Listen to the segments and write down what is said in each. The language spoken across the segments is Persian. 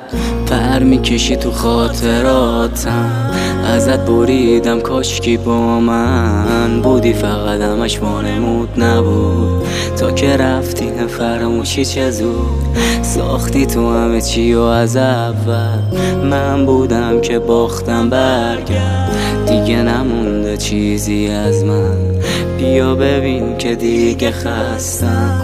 پر میکشی تو خاطراتم، ازت بریدم کاشکی با من بودی، فقط همش وانمود نبود. تا که رفتی فراموشی چه زود، ساختی تو همه چی و از اول من بودم که باختم. برگرد دیگه نمونده چیزی از من، بیا ببین که دیگه خستم.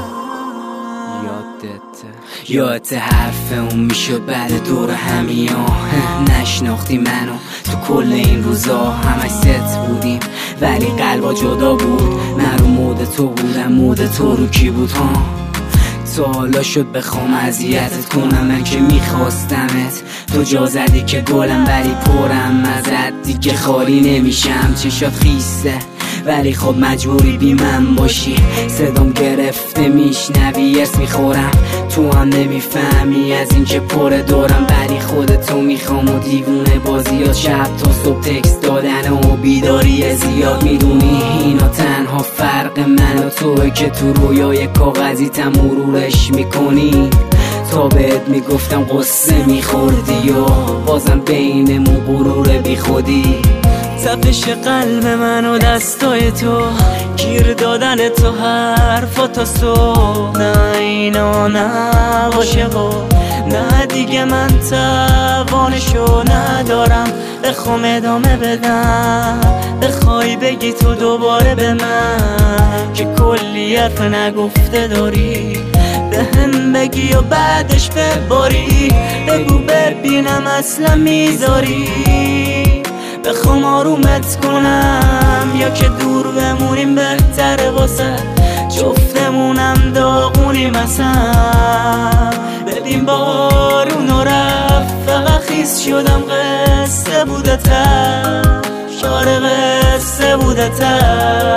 یادت حرف اون میشد بعد دور همیا، نشناختی منو تو کل این روزا، همش ست بودیم ولی قلبا جدا بود. من رو مود تو بودم، مود تو رو کی بود ها؟ تا حالا شد بخوام اذیتت کنم، من که میخواستمت تو جا زدی که گلم ولی پرم ازت دیگه خالی نمیشم. چشات خیسته ولی خب مجبوری بی من باشی، صدام گرفته میشنوی ارس میخورم، تو هم نمیفهمی از این که پر دورم، ولی خودتو میخوام و دیوونه بازیات، شب تا صبح تکست دادن و بیداری زیاد. میدونی اینا تنها فرق من و توه که تو رویای کاغذی مرورش میکنی، تا بهت میگفتم قصه میخوردی و بازم بینمون غرور بی خودی. تپش قلب من و دستای تو، گیر دادن تو حرفات صبح، نه اینا نباشه و نه دیگه من توانشو ندارم بخوام ادامه بدم. بخوای بگی تو دوباره به من که کلی حرف نگفته داری، بهم بگی و بعدش بباری، بگو ببینم اصلا میذاری بخوام آرومت کنم یا که دور بمونیم بهتره واسه جفتمونم داغونیم اصلا. ببین بارونو رفت فقط خیس شدم، قصه بوده تر، شاره قصه بوده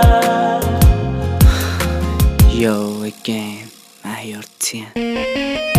تر. Yo again, مهیار تیم.